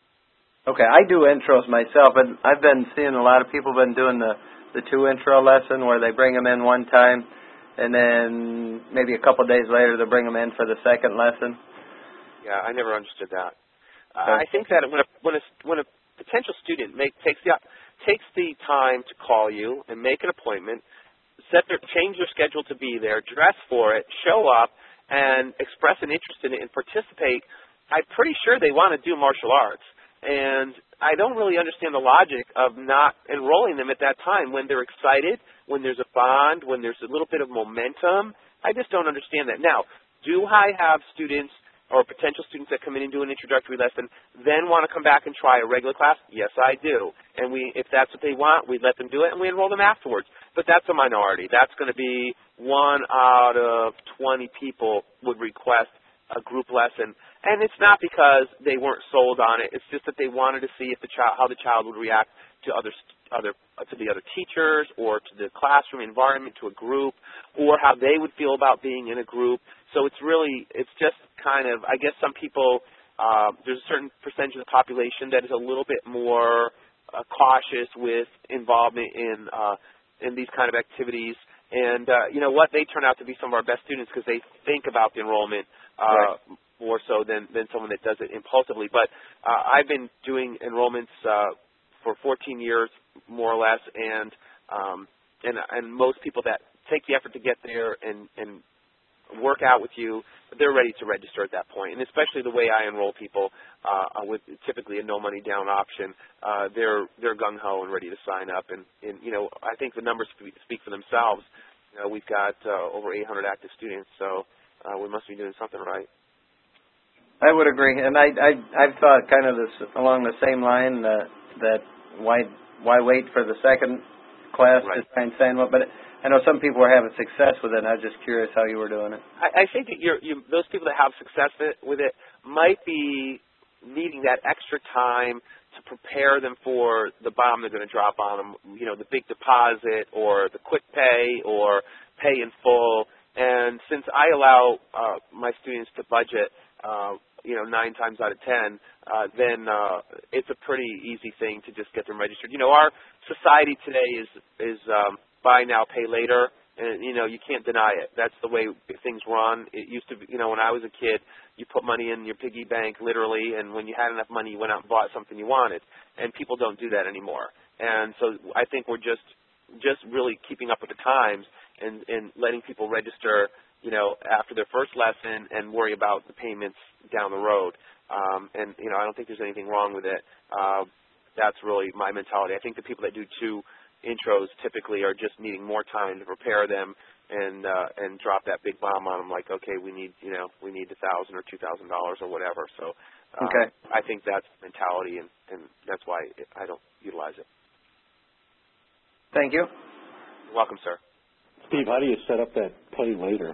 Okay, I do intros myself, and I've been seeing a lot of people been doing the the two intro lesson where they bring them in one time, and then maybe a couple of days later they bring them in for the second lesson. Yeah, I never understood that. Okay. Uh, I think that when a when a when a potential student make takes the takes the time to call you and make an appointment, set their change their schedule to be there, dress for it, show up, and express an interest in it and participate, I'm pretty sure they want to do martial arts. And I don't really understand the logic of not enrolling them at that time when they're excited, when there's a bond, when there's a little bit of momentum. I just don't understand that. Now, do I have students or potential students that come in and do an introductory lesson, then want to come back and try a regular class? Yes, I do. And we, if that's what they want, we let them do it and we enroll them afterwards. But that's a minority. That's going to be one out of twenty people would request a group lesson. And it's not because they weren't sold on it. It's just that they wanted to see if the child, how the child would react to other, other, to the other teachers or to the classroom environment, to a group, or how they would feel about being in a group. So it's really, it's just kind of, I guess some people, uh, there's a certain percentage of the population that is a little bit more uh, cautious with involvement in uh, in these kind of activities. And uh, you know what? They turn out to be some of our best students because they think about the enrollment uh, right. more so than, than someone that does it impulsively. But uh, I've been doing enrollments uh, for fourteen years, more or less, and um, and and most people that take the effort to get there and, and work out with you, they're ready to register at that point. And especially the way I enroll people uh, with typically a no money down option, uh, they're they're gung ho and ready to sign up. And, and you know, I think the numbers speak for themselves. You know, we've got uh, over eight hundred active students, so uh, we must be doing something right. I would agree, and I, I I've thought kind of this along the same line. Uh, that why why wait for the second class Right. to try and sign up? But I know some people were having success with it, and I was just curious how you were doing it. I, I think that you're, you, those people that have success with it might be needing that extra time to prepare them for the bomb they're going to drop on them, you know, the big deposit or the quick pay or pay in full. And since I allow uh, my students to budget, uh, you know, nine times out of ten, uh, then uh, it's a pretty easy thing to just get them registered. You know, our society today is is um, buy now, pay later, and you know you can't deny it. That's the way things run. It used to be, you know, when I was a kid, you put money in your piggy bank literally, and when you had enough money, you went out and bought something you wanted. And people don't do that anymore. And so I think we're just just really keeping up with the times and, and letting people register, you know, after their first lesson and worry about the payments down the road. Um, and you know, I don't think there's anything wrong with it. Uh, that's really my mentality. I think the people that do two intros typically are just needing more time to prepare them and uh, and drop that big bomb on them. Like, okay, we need you know we need a thousand or two thousand dollars or whatever. So uh, okay. I think that's mentality, and, and that's why I don't utilize it. Thank you. You're welcome, sir. Steve, how do you set up that pay later?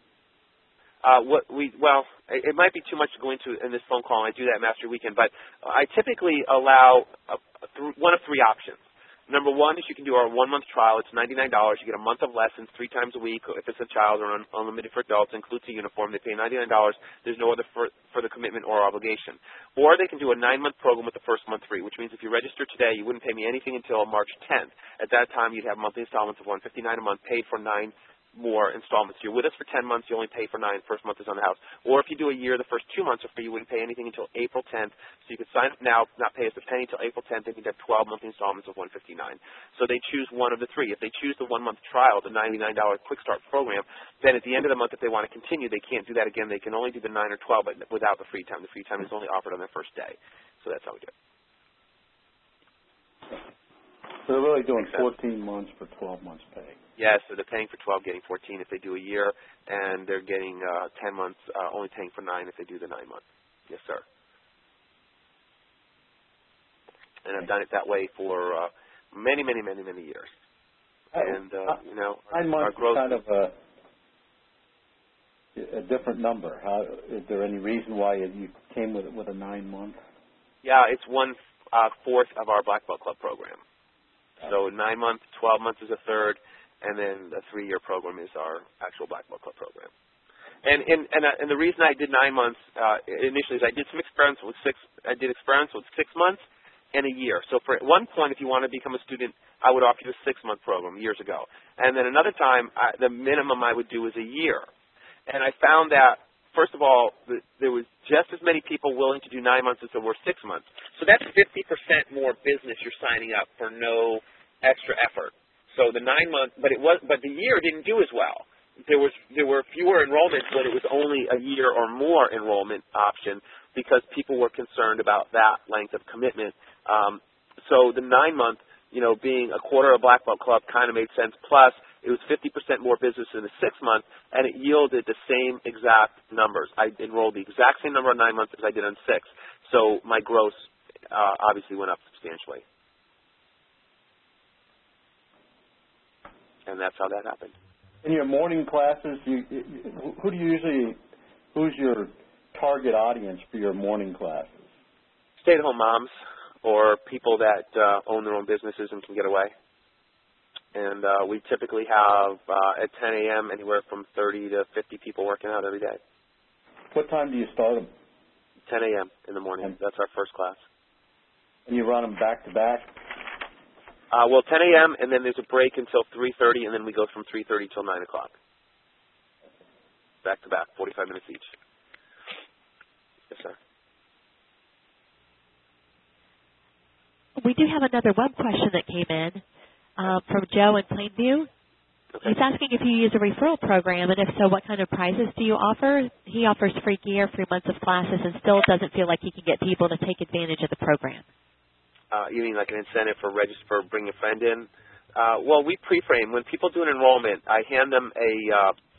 Uh, what we well, it, it might be too much to go into in this phone call, and I do that Mastery Weekend, but I typically allow a, a th- one of three options. Number one is you can do our one-month trial. It's ninety-nine dollars. You get a month of lessons three times a week. If it's a child or un- unlimited for adults, includes a uniform. They pay ninety-nine dollars. There's no other for, further commitment or obligation. Or they can do a nine-month program with the first month free, which means if you register today, you wouldn't pay me anything until March tenth. At that time, you'd have monthly installments of one hundred fifty-nine dollars a month, paid for nine more installments. You're with us for ten months, you only pay for nine. First month is on the house. Or if you do a year, the first two months are free. You wouldn't pay anything until April tenth. So you could sign up now, not pay us a penny until April tenth, and you'd have twelve monthly installments of one hundred fifty-nine dollars. So they choose one of the three. If they choose the one-month trial, the ninety-nine dollars Quick Start program, then at the end of the month, if they want to continue, they can't do that again. They can only do the nine or twelve, but without the free time. The free time is only offered on their first day. So that's how we do it. So they're really doing fourteen months for twelve months pay. Yes, so they're paying for twelve, getting fourteen if they do a year, and they're getting uh, ten months, uh, only paying for nine if they do the nine months. Yes, sir. And I've done it that way for uh, many, many, many, many years. And uh, you know, nine months our growth is kind of a, a different number. How, is there any reason why you came with with a nine month? Yeah, it's one uh, fourth of our Black Belt Club program. So nine months, twelve months is a third. And then the three-year program is our actual Black Belt Club program. And and and, uh, and the reason I did nine months uh, initially is I did some experiments with six. I did experiments with six months and a year. So for at one point, if you want to become a student, I would offer you a six-month program years ago. And then another time, I, the minimum I would do is a year. And I found that first of all, the, there was just as many people willing to do nine months as there were six months. So that's fifty percent more business you're signing up for no extra effort. So the nine month, but it was, but the year didn't do as well. There was there were fewer enrollments, but it was only a year or more enrollment option because people were concerned about that length of commitment. Um, so the nine month, you know, being a quarter of Black Belt Club kind of made sense. Plus, it was fifty percent more business in the six month, and it yielded the same exact numbers. I enrolled the exact same number on nine months as I did on six. So my gross uh, obviously went up substantially. And that's how that happened. In your morning classes, you, who do you usually, who's your target audience for your morning classes? Stay-at-home moms or people that uh, own their own businesses and can get away. And uh, we typically have uh, at ten a.m. anywhere from thirty to fifty people working out every day. What time do you start them? ten a.m. in the morning. And that's our first class. And you run them back to back? Uh, well, ten a.m. and then there's a break until three thirty, and then we go from three thirty till nine o'clock. Back to back, forty-five minutes each. Yes, sir. We do have another web question that came in uh, from Joe in Plainview. Okay. He's asking if you use a referral program, and if so, what kind of prizes do you offer? He offers free gear, free months of classes, and still doesn't feel like he can get people to take advantage of the program. Uh, you mean like an incentive for register for bring a friend in? Uh, well, we pre-frame. When people do an enrollment, I hand them a uh,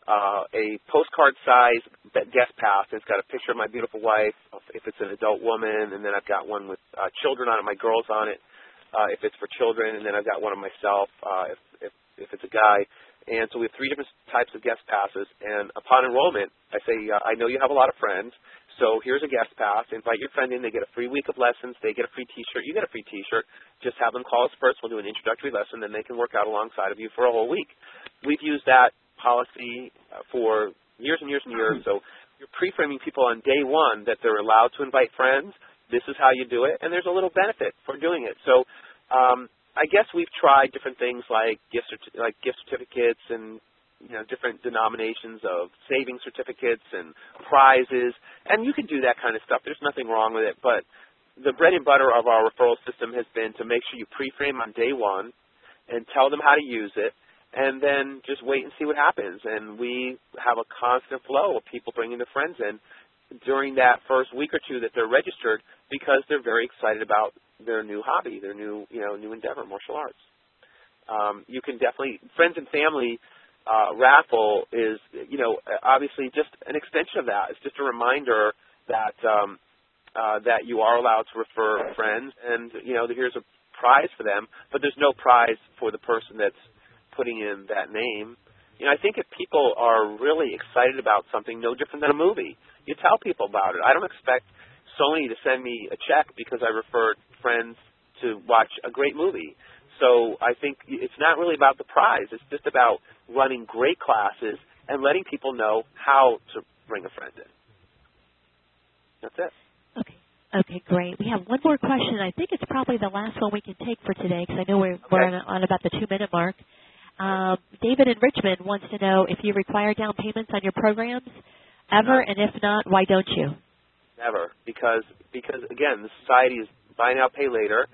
uh, a postcard-size guest pass. It's got a picture of my beautiful wife, if it's an adult woman, and then I've got one with uh, children on it, my girls on it, uh, if it's for children, and then I've got one of myself, uh, if, if, if it's a guy. And so we have three different types of guest passes. And upon enrollment, I say, uh, I know you have a lot of friends, so here's a guest pass. Invite your friend in. They get a free week of lessons. They get a free T-shirt. You get a free T-shirt. Just have them call us first. We'll do an introductory lesson, then they can work out alongside of you for a whole week. We've used that policy uh, for years and years and years. So you're pre-framing people on day one that they're allowed to invite friends. This is how you do it, and there's a little benefit for doing it. So um, I guess we've tried different things like gift certi- like gift certificates and you know different denominations of saving certificates and prizes, and you can do that kind of stuff. There's nothing wrong with it, but the bread and butter of our referral system has been to make sure you pre-frame on day one and tell them how to use it, and then just wait and see what happens. And we have a constant flow of people bringing their friends in during that first week or two that they're registered because they're very excited about their new hobby, their new, you know, new endeavor, martial arts. Um, you can definitely, friends and family uh, raffle is, you know, obviously just an extension of that. It's just a reminder that um, uh, that you are allowed to refer friends, and you know, here's a prize for them, but there's no prize for the person that's putting in that name. You know, I think if people are really excited about something, no different than a movie, you tell people about it. I don't expect Sony to send me a check because I referred friends to watch a great movie. So I think it's not really about the prize. It's just about running great classes and letting people know how to bring a friend in. That's it. Okay. Okay, great. We have one more question. I think it's probably the last one we can take for today because I know we're, okay. we're on, on about the two-minute mark. Um, David in Richmond wants to know if you require down payments on your programs ever, and if not, why don't you? Never, because, because again, the society is buy now, pay later.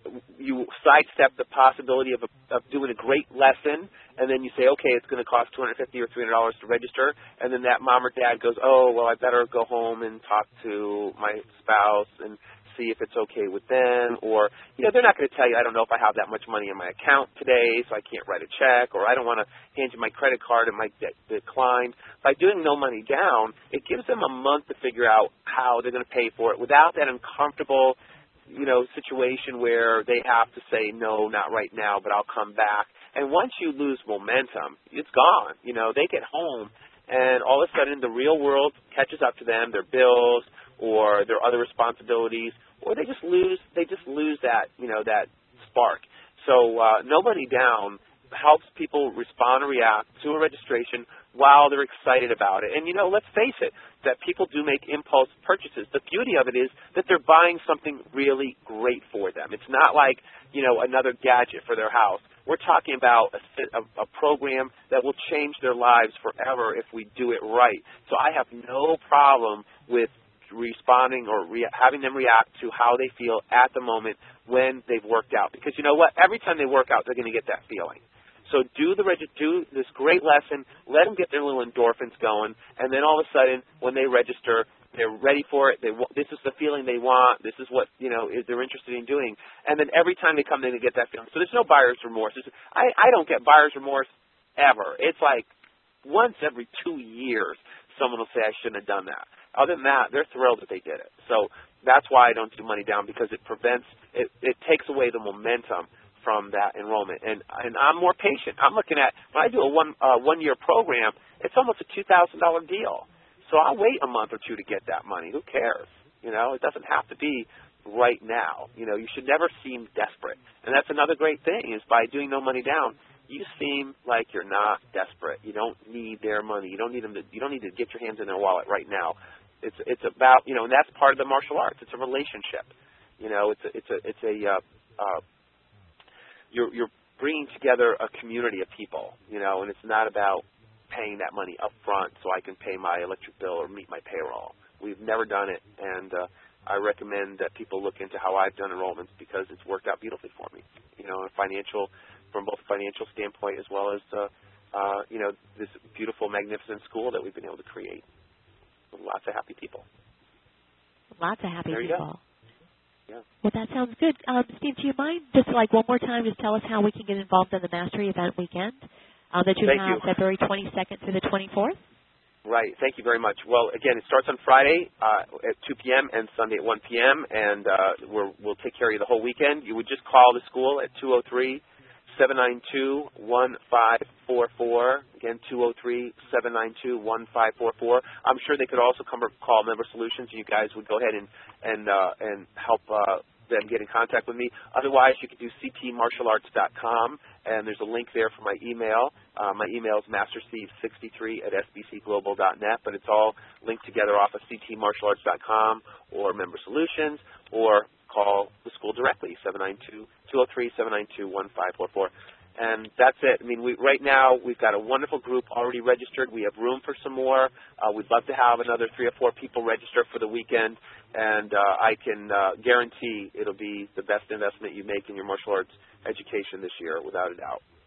You sidestep the possibility of, a, of doing a great lesson, and then you say, okay, it's going to cost two hundred fifty dollars or three hundred dollars to register, and then that mom or dad goes, oh, well, I better go home and talk to my spouse and see if it's okay with them, or, you know, they're not going to tell you, I don't know if I have that much money in my account today, so I can't write a check, or I don't want to hand you my credit card, it might get declined. By doing no money down, it gives them a month to figure out how they're going to pay for it without that uncomfortable, you know, situation where they have to say, no, not right now, but I'll come back. And once you lose momentum, it's gone. You know, they get home, and all of a sudden the real world catches up to them, their bills or their other responsibilities, or they just lose they just lose that, you know, that spark. So uh, no money down helps people respond and react to a registration while they're excited about it. And, you know, let's face it, that people do make impulse purchases. The beauty of it is that they're buying something really great for them. It's not like, you know, another gadget for their house. We're talking about a, a, a program that will change their lives forever if we do it right. So I have no problem with responding or re- having them react to how they feel at the moment when they've worked out. Because you know what? Every time they work out, they're going to get that feeling. So do the regi- do this great lesson, let them get their little endorphins going, and then all of a sudden, when they register, they're ready for it. They w- this is the feeling they want. This is what, you know, is they're interested in doing. And then every time they come in, they get that feeling. So there's no buyer's remorse. It's, I, I don't get buyer's remorse ever. It's like once every two years, someone will say, I shouldn't have done that. Other than that, they're thrilled that they did it. So that's why I don't do money down, because it prevents, it, it takes away the momentum from that enrollment. And and I'm more patient. I'm looking at, when I do a one uh, one year program, it's almost a two thousand dollars deal. So I'll wait a month or two to get that money. Who cares? You know, it doesn't have to be right now. You know, you should never seem desperate. And that's another great thing, is by doing no money down, you seem like you're not desperate. You don't need their money. You don't need them to, you don't need to get your hands in their wallet right now. It's it's about, you know, and that's part of the martial arts. It's a relationship. You know, it's a it's a it's a uh, uh, you're you're bringing together a community of people. You know, and it's not about paying that money up front so I can pay my electric bill or meet my payroll. We've never done it, and uh, I recommend that people look into how I've done enrollments, because it's worked out beautifully for me. You know, a financial, from both a financial standpoint as well as uh, uh, you know, this beautiful, magnificent school that we've been able to create. Lots of happy people. Lots of happy there you people. Go. Yeah. Well, that sounds good. Um, Steve, do you mind just like one more time just tell us how we can get involved in the Mastery Event Weekend? um, that you Thank have you. February twenty-second through the twenty-fourth? Right. Thank you very much. Well, again, it starts on Friday uh, at two p.m. and Sunday at one p.m., and uh, we're, we'll take care of you the whole weekend. You would just call the school at two oh three, seven nine two, one five four four. Again, two oh three, seven nine two, one five four four. I'm sure they could also come or call Member Solutions, and you guys would go ahead and, and, uh, and help uh, them get in contact with me. Otherwise, you can do c t martial arts dot com, and there's a link there for my email. Uh, my email is master steve sixty-three at s b c global dot net, but it's all linked together off of c t martial arts dot com or Member Solutions, or call the school directly, seven nine two, two oh three, seven nine two, one five four four. And that's it. I mean, we, right now we've got a wonderful group already registered. We have room for some more. Uh, we'd love to have another three or four people register for the weekend, and uh, I can uh, guarantee it'll be the best investment you make in your martial arts education this year, without a doubt.